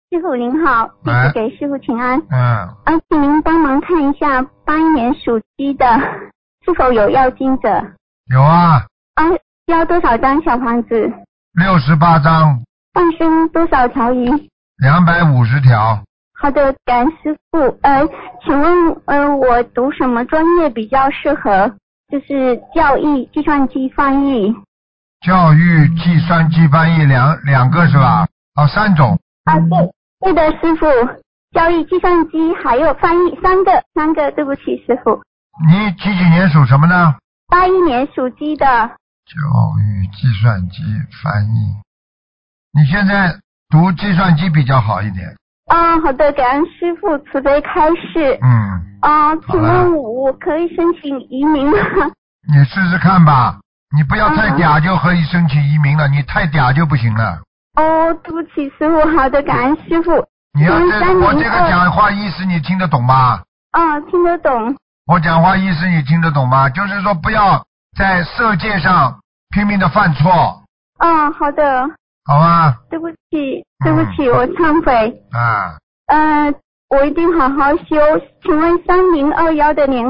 师傅您好，弟子给师傅请安。请您帮忙看一下81年属鸡的是否有要经者？ 有啊。 要多少张小房子 ？68张。 放生多少条鱼 ？250条。 好的，感恩师傅。请问我读什么专业比较适合？就是教育、计算机翻译。 教育、计算机翻译两个是吧？3种。 对的，师傅。教育、计算机还有翻译三个，对不起，师傅。 你几年属什么呢 ？81年属鸡的。 教育、计算机翻译。你现在读计算机比较好一点。 好的，感恩师傅慈悲开示。请问我可以申请移民吗？ 你试试看吧，你不要太嗲就可以申请移民了，你太嗲就不行了。 对不起师傅，好的，感恩师傅。 你要我这个讲话意思你听得懂吗？ 听得懂。 我讲话意思你听得懂吗？就是说不要在色界上拼命的犯错。 好的。 好吧。 对不起，我忏悔。 啊。 我一定好好修。请问3021的年